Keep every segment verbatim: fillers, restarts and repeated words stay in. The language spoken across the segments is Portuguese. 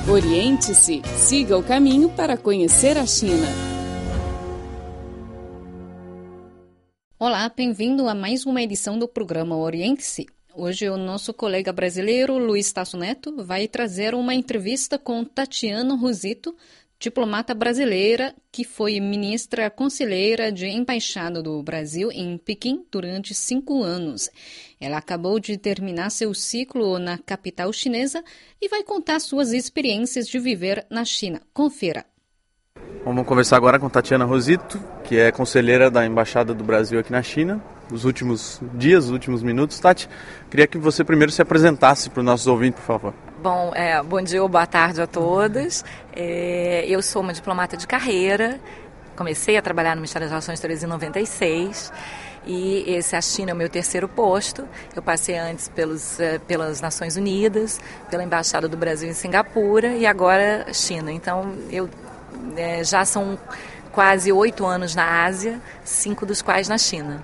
Oriente-se, siga o caminho para conhecer a China. Olá, bem-vindo a mais uma edição do programa Oriente-se. Hoje o nosso colega brasileiro Luiz Tasso Neto vai trazer uma entrevista com Tatiana Rosito, diplomata brasileira que foi ministra conselheira de embaixada do Brasil em Pequim durante cinco anos. Ela acabou de terminar seu ciclo na capital chinesa e vai contar suas experiências de viver na China. Confira. Vamos conversar agora com Tatiana Rosito, que é conselheira da Embaixada do Brasil aqui na China. Os últimos dias, os últimos minutos. Tati, queria que você primeiro se apresentasse para os nossos ouvintes, por favor. Bom, é, bom dia ou boa tarde a todos. É, eu sou uma diplomata de carreira. Comecei a trabalhar no Ministério das Relações Exteriores em noventa e seis. E esse a China é o meu terceiro posto. Eu passei antes pelos, pelas Nações Unidas, pela Embaixada do Brasil em Singapura e agora China. Então, eu é, já são quase oito anos na Ásia, cinco dos quais na China.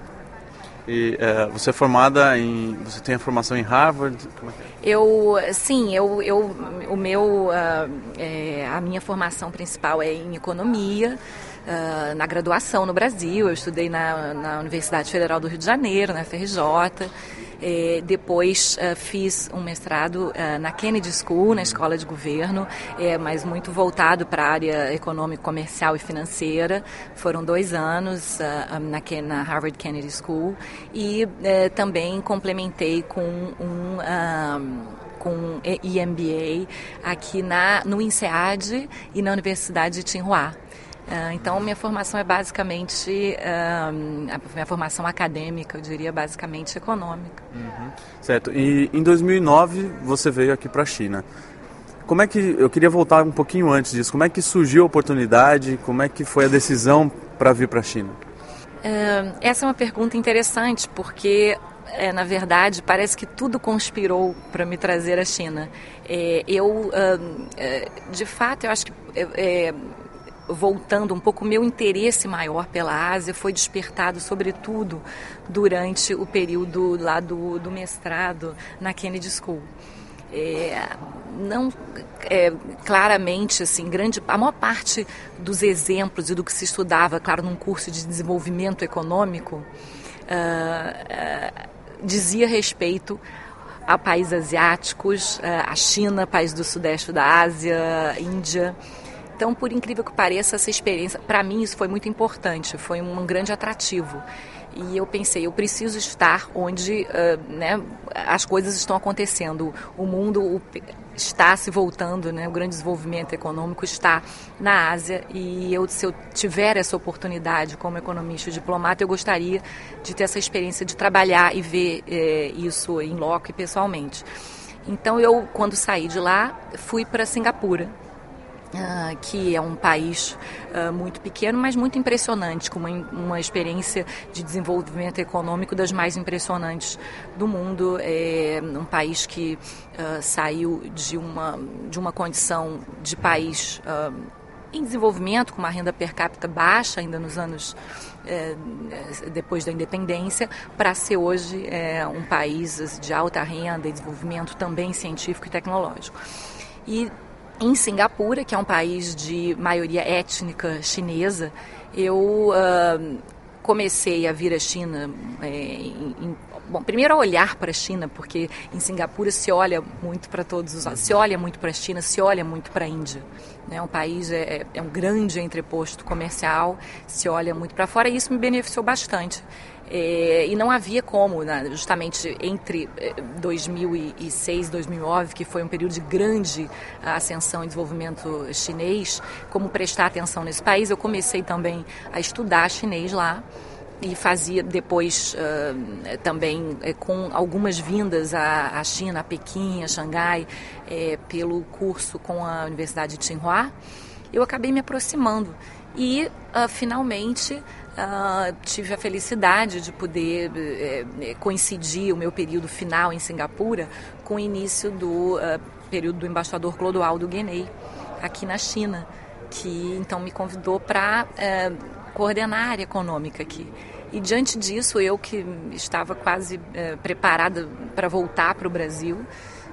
E é, você é formada em... Você tem a formação em Harvard? Como é que é? Eu, sim, eu, eu, o meu, uh, é, a minha formação principal é em economia, uh, na graduação no Brasil. Eu estudei na, na Universidade Federal do Rio de Janeiro, na F R J. É, depois uh, fiz um mestrado uh, na Kennedy School, na Escola de Governo, é, mas muito voltado para a área econômica, comercial e financeira. Foram dois anos uh, na, na Harvard Kennedy School e uh, também complementei com um... um com E M B A aqui na, no INSEAD e na Universidade de Tsinghua. Uh, então, minha formação é basicamente, uh, a minha formação acadêmica, eu diria, basicamente econômica. Uhum. Certo. E em dois mil e nove você veio aqui para a China. Como é que, eu queria voltar um pouquinho antes disso, como é que surgiu a oportunidade, como é que foi a decisão para vir para a China? Uh, essa é uma pergunta interessante, porque... É, na verdade, parece que tudo conspirou para me trazer à China. É, eu, é, de fato, eu acho que, é, voltando um pouco, o meu interesse maior pela Ásia foi despertado, sobretudo, durante o período lá do, do mestrado na Kennedy School. É, não é, claramente assim, grande, a maior parte dos exemplos e do que se estudava, claro, num curso de desenvolvimento econômico, uh, uh, dizia respeito a países asiáticos, a China, país do sudeste da Ásia, Índia. Então, por incrível que pareça, essa experiência, para mim, isso foi muito importante, foi um grande atrativo. E eu pensei, eu preciso estar onde uh, né, as coisas estão acontecendo. O mundo o, está se voltando, né, o grande desenvolvimento econômico está na Ásia. E eu, se eu tiver essa oportunidade como economista e diplomata, eu gostaria de ter essa experiência de trabalhar e ver eh, isso em loco e pessoalmente. Então, eu, quando saí de lá, fui para Singapura. Uh, que é um país uh, muito pequeno, mas muito impressionante, com uma, uma experiência de desenvolvimento econômico das mais impressionantes do mundo. É um país que uh, saiu de uma, de uma condição de país uh, em desenvolvimento, com uma renda per capita baixa ainda nos anos uh, depois da independência, para ser hoje uh, um país de alta renda e desenvolvimento também científico e tecnológico. E em Singapura, que é um país de maioria étnica chinesa, eu uh, comecei a vir à China, é, em, em, bom, primeiro a olhar para a China, porque em Singapura se olha muito para todos os lados, se olha muito para a China, se olha muito para a Índia. Né? Um país é, é um grande entreposto comercial, se olha muito para fora, e isso me beneficiou bastante. É, e não havia como, né, justamente entre dois mil e seis e dois mil e nove, que foi um período de grande ascensão e desenvolvimento chinês, como prestar atenção nesse país. Eu comecei também a estudar chinês lá e fazia depois uh, também uh, com algumas vindas à, à China, a Pequim, a Xangai, uh, pelo curso com a Universidade de Tsinghua. Eu acabei me aproximando e uh, finalmente Uh, tive a felicidade de poder uh, coincidir o meu período final em Singapura com o início do uh, período do embaixador Clodoaldo Guenei aqui na China, que então me convidou para uh, coordenar a área econômica aqui. E diante disso, eu que estava quase uh, preparada para voltar para o Brasil,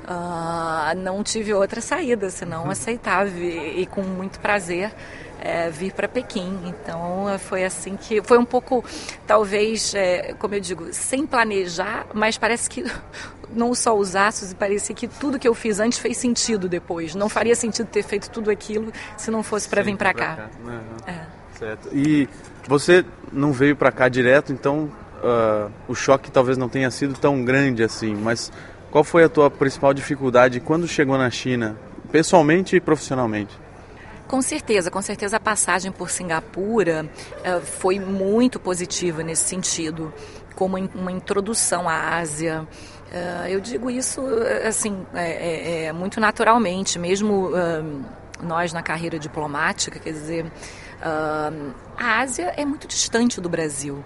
uh, não tive outra saída, senão aceitar e, e com muito prazer é, vir para Pequim. Então foi assim que, foi um pouco, talvez, é, como eu digo, sem planejar, mas parece que não só os aços, e parecia que tudo que eu fiz antes fez sentido depois. Não faria sentido ter feito tudo aquilo se não fosse para vir para cá. cá. Uhum. É. Certo. E você não veio para cá direto, então uh, o choque talvez não tenha sido tão grande assim, mas qual foi a tua principal dificuldade quando chegou na China, pessoalmente e profissionalmente? Com certeza, com certeza a passagem por Singapura uh, foi muito positiva nesse sentido, como uma introdução à Ásia. Uh, eu digo isso assim, é, é, é, muito naturalmente, mesmo uh, nós na carreira diplomática, quer dizer, uh, a Ásia é muito distante do Brasil.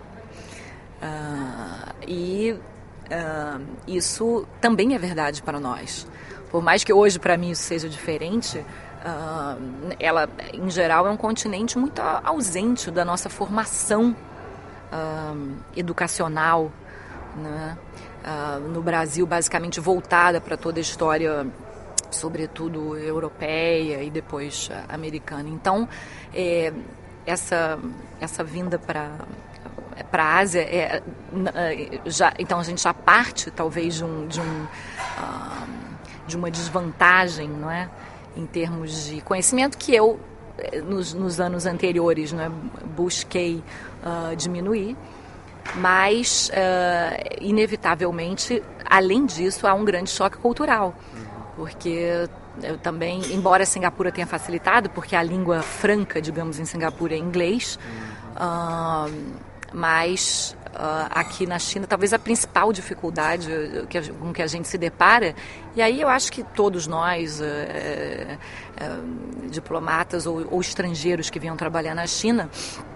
Uh, e uh, isso também é verdade para nós. Por mais que hoje para mim isso seja diferente, uh, ela em geral é um continente muito ausente da nossa formação uh, educacional, né? Uh, no Brasil basicamente voltada para toda a história, sobretudo europeia e depois uh, americana. Então é, essa, essa vinda para para a Ásia, é, já, então a gente já parte talvez de, um, de, um, uh, de uma desvantagem, não é? Em termos de conhecimento que eu, nos, nos anos anteriores, não é? busquei uh, diminuir, mas uh, inevitavelmente, além disso, há um grande choque cultural, porque eu também, embora Singapura tenha facilitado, porque a língua franca, digamos, em Singapura é inglês, uh, mas uh, aqui na China, talvez a principal dificuldade que a, com que a gente se depara, e aí eu acho que todos nós, uh, uh, diplomatas ou, ou estrangeiros que venham trabalhar na China,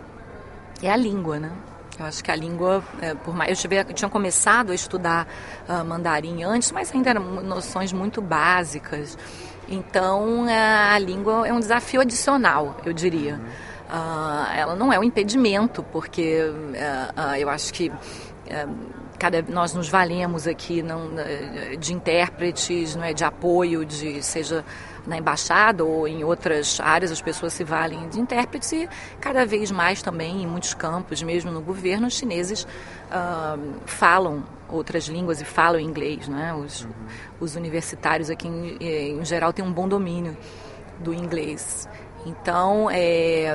é a língua, né? Eu acho que a língua, é, por mais, eu, tive, eu tinha começado a estudar uh, mandarim antes, mas ainda eram noções muito básicas. Então, a, a língua é um desafio adicional, eu diria. Uh, ela não é um impedimento, porque uh, uh, eu acho que uh, cada, nós nos valemos aqui não, de intérpretes, não é, de apoio, de, seja na embaixada ou em outras áreas, as pessoas se valem de intérpretes, e cada vez mais também em muitos campos, mesmo no governo, os chineses uh, falam outras línguas e falam inglês, né? Os, uhum. os universitários aqui em, em geral têm um bom domínio do inglês. Então, é,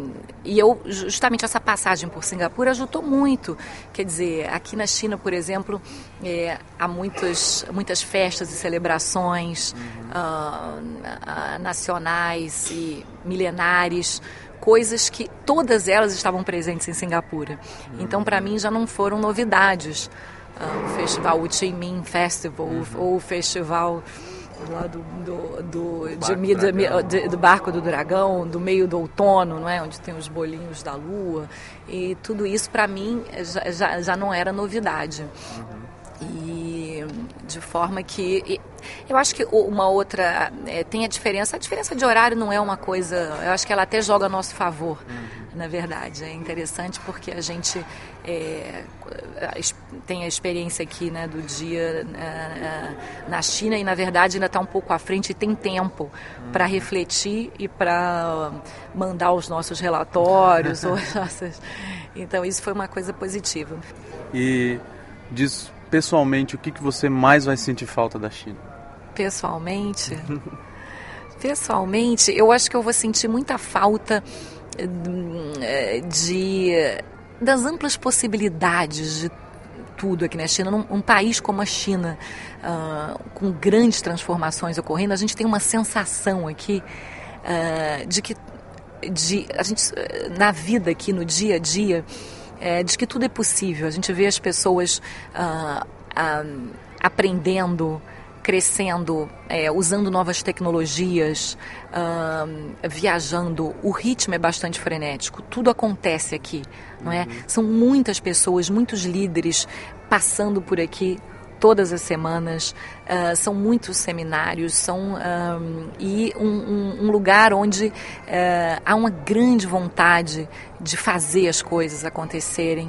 e eu, justamente essa passagem por Singapura ajudou muito. Quer dizer, aqui na China, por exemplo, é, há muitas, muitas festas e celebrações uhum. uh, nacionais e milenares, coisas que todas elas estavam presentes em Singapura. Uhum. Então, para mim, já não foram novidades. Uh, o Festival Ho Chi Minh Festival, uhum. ou o Festival lá do, do, do, barco de, do, de, de, do Barco do Dragão, do meio do outono, não é? Onde tem os bolinhos da lua, e tudo isso para mim já, já, já não era novidade. Uhum. E de forma que e, eu acho que uma outra é, tem a diferença, a diferença de horário não é uma coisa, eu acho que ela até joga a nosso favor. Uhum. Na verdade, é interessante porque a gente é, tem a experiência aqui, né, do dia uh, na China, e na verdade ainda está um pouco à frente e tem tempo uhum. para refletir e para mandar os nossos relatórios. ou as nossas... Então isso foi uma coisa positiva. E diz pessoalmente, o que, que você mais vai sentir falta da China? Pessoalmente? Pessoalmente, eu acho que eu vou sentir muita falta de, das amplas possibilidades de tudo aqui na China. Num um país como a China, uh, com grandes transformações ocorrendo, a gente tem uma sensação aqui uh, de que de, a gente, na vida aqui, no dia a dia, é, de que tudo é possível. A gente vê as pessoas uh, uh, aprendendo, crescendo, é, usando novas tecnologias, uh, viajando. O ritmo é bastante frenético, tudo acontece aqui, não é? Uhum. São muitas pessoas, muitos líderes passando por aqui todas as semanas, uh, são muitos seminários, são, um, e um, um, um lugar onde uh, há uma grande vontade de fazer as coisas acontecerem.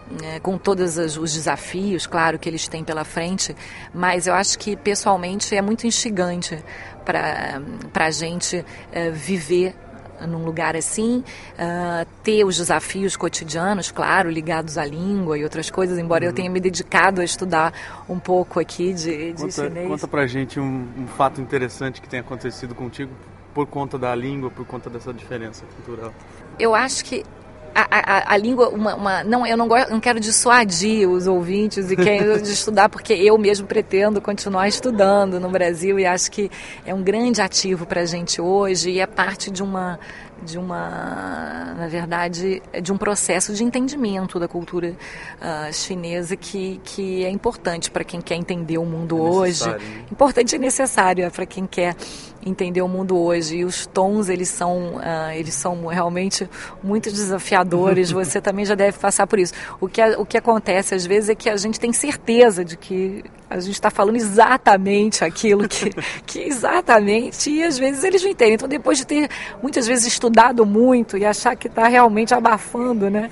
é, com todos os desafios, claro, que eles têm pela frente, mas eu acho que pessoalmente é muito instigante para a gente é, viver num lugar assim, uh, ter os desafios cotidianos, claro, ligados à língua e outras coisas, embora uhum. eu tenha me dedicado a estudar um pouco aqui de, de conta, chinês. Conta pra gente um, um fato interessante que tenha acontecido contigo por conta da língua, por conta dessa diferença cultural. Eu acho que A, a, a língua, uma, uma, não, eu não, gosto, não quero dissuadir os ouvintes e quem de estudar, porque eu mesmo pretendo continuar estudando no Brasil e acho que é um grande ativo para a gente hoje e é parte de uma, de uma, na verdade, de um processo de entendimento da cultura uh, chinesa que, que é importante para quem quer entender o mundo é hoje. Né? Importante e necessário é para quem quer entender o mundo hoje. E os tons, eles são, uh, eles são realmente muito desafiadores. Você também já deve passar por isso. O que, o que acontece às vezes é que a gente tem certeza de que a gente está falando exatamente aquilo que, que exatamente, e às vezes eles não entendem. Então, depois de ter muitas vezes estudado muito e achar que está realmente abafando, né?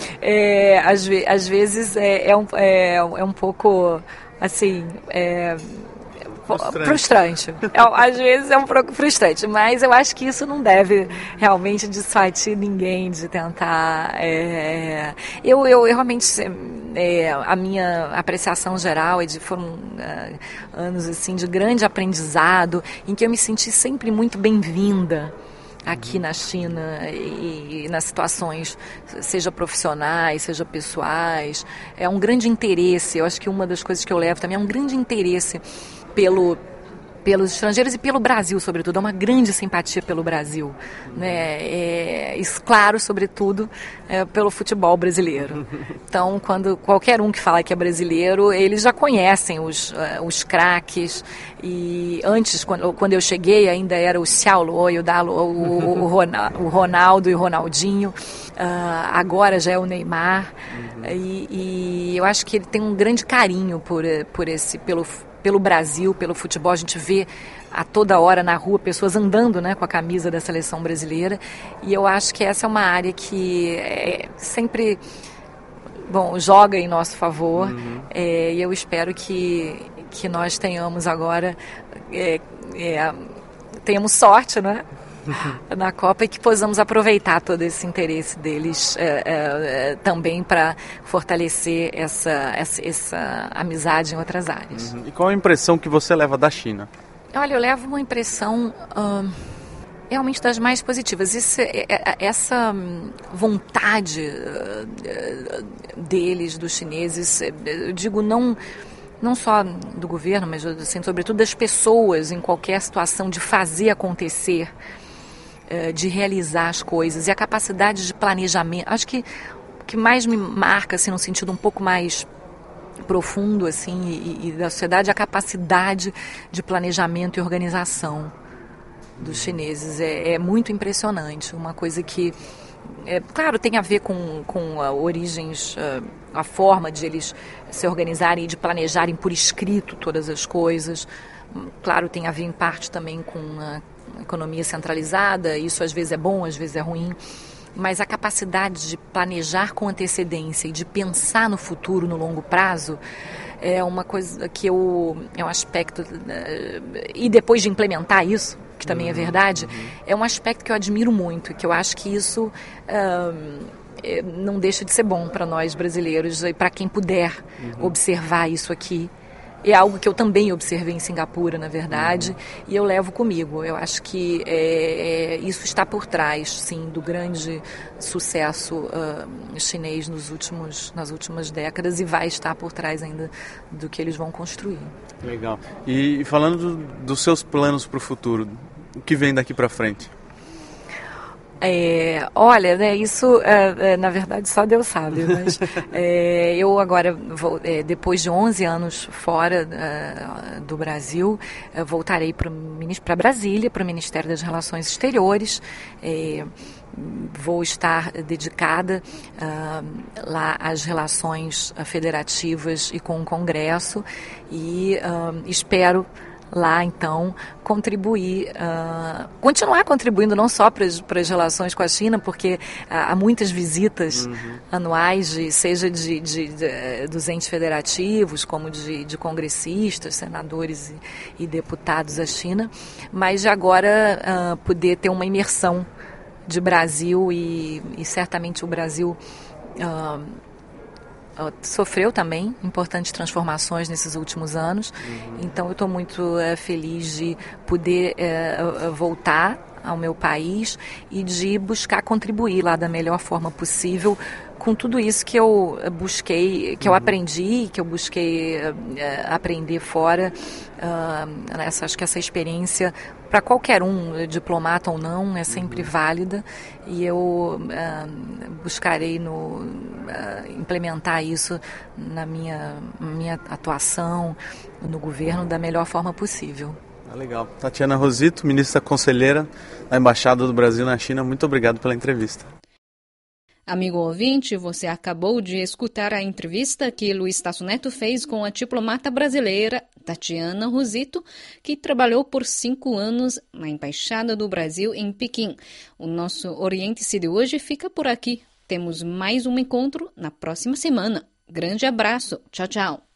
É, às, às vezes é, é, um, é, é um pouco assim. É, Frustrante. frustrante. É, às vezes é um pouco frustrante, mas eu acho que isso não deve realmente dissuadir ninguém de tentar. É, eu, eu, eu realmente, é, a minha apreciação geral é de foram é, anos assim de grande aprendizado, em que eu me senti sempre muito bem-vinda aqui na China e, e nas situações, seja profissionais, seja pessoais. É um grande interesse. Eu acho que uma das coisas que eu levo também é um grande interesse pelo, pelos estrangeiros e pelo Brasil, sobretudo. É uma grande simpatia pelo Brasil, né? É, e, claro, sobretudo, é, pelo futebol brasileiro. Então, quando qualquer um que fala que é brasileiro, eles já conhecem os, uh, os craques. E antes, quando, quando eu cheguei, ainda era o Xiao Luo, o, Dalo, o, o, o Ronaldo e o Ronaldinho. Uh, agora já é o Neymar. Uhum. E, e eu acho que ele tem um grande carinho por, por esse, pelo pelo Brasil, pelo futebol. A gente vê a toda hora na rua pessoas andando, né, com a camisa da seleção brasileira, e eu acho que essa é uma área que é sempre, bom, joga em nosso favor. Uhum. É, e eu espero que, que nós tenhamos agora, é, é, tenhamos sorte, né, na Copa, e que possamos aproveitar todo esse interesse deles é, é, também para fortalecer essa, essa, essa amizade em outras áreas. Uhum. E qual a impressão que você leva da China? Olha, eu levo uma impressão hum, realmente das mais positivas. Isso, essa vontade deles, dos chineses, eu digo não... não só do governo, mas assim, sobretudo das pessoas em qualquer situação, de fazer acontecer, de realizar as coisas, e a capacidade de planejamento. Acho que o que mais me marca, assim, no sentido um pouco mais profundo, assim, e, e da sociedade, é a capacidade de planejamento e organização dos chineses. É, é muito impressionante, uma coisa que, é, claro, tem a ver com, com a origens, a, a forma de eles se organizarem e de planejarem por escrito todas as coisas. Claro, tem a ver em parte também com a economia centralizada, isso às vezes é bom, às vezes é ruim, mas a capacidade de planejar com antecedência e de pensar no futuro, no longo prazo, é uma coisa que eu, é um aspecto, e depois de implementar isso, que também é verdade, é um aspecto que eu admiro muito, que eu acho que isso hum, não deixa de ser bom para nós brasileiros e para quem puder uhum. observar isso aqui. É algo que eu também observei em Singapura, na verdade, uhum. e eu levo comigo. Eu acho que é, é, isso está por trás, sim, do grande sucesso uh, chinês nos últimos, nas últimas décadas, e vai estar por trás ainda do que eles vão construir. Legal. E falando do, dos seus planos para o futuro, o que vem daqui para frente? É, olha, né, isso é, é, na verdade só Deus sabe, mas é, eu agora, vou, é, depois de onze anos fora é, do Brasil, é, voltarei para Brasília, para o Ministério das Relações Exteriores. É, vou estar dedicada uh, lá às relações federativas e com o Congresso, e uh, espero lá então contribuir, uh, continuar contribuindo não só para as relações com a China, porque uh, há muitas visitas uhum. anuais, de, seja de, de, de, dos entes federativos, como de, de congressistas, senadores e, e deputados à China, mas de agora uh, poder ter uma imersão de Brasil e, e certamente o Brasil uh, sofreu também importantes transformações nesses últimos anos, uhum. então eu estou muito uh, feliz de poder uh, voltar ao meu país e de buscar contribuir lá da melhor forma possível com tudo isso que eu busquei, que eu aprendi, que eu busquei uh, aprender fora. Uh, essa, acho que essa experiência, para qualquer um, diplomata ou não, é sempre válida e eu uh, buscarei no, uh, implementar isso na minha, minha atuação no governo da melhor forma possível. Ah, legal. Tatiana Rosito, ministra conselheira da Embaixada do Brasil na China, muito obrigado pela entrevista. Amigo ouvinte, você acabou de escutar a entrevista que Luiz Tasso Neto fez com a diplomata brasileira Tatiana Rosito, que trabalhou por cinco anos na Embaixada do Brasil em Pequim. O nosso Oriente-se de hoje fica por aqui. Temos mais um encontro na próxima semana. Grande abraço. Tchau, tchau.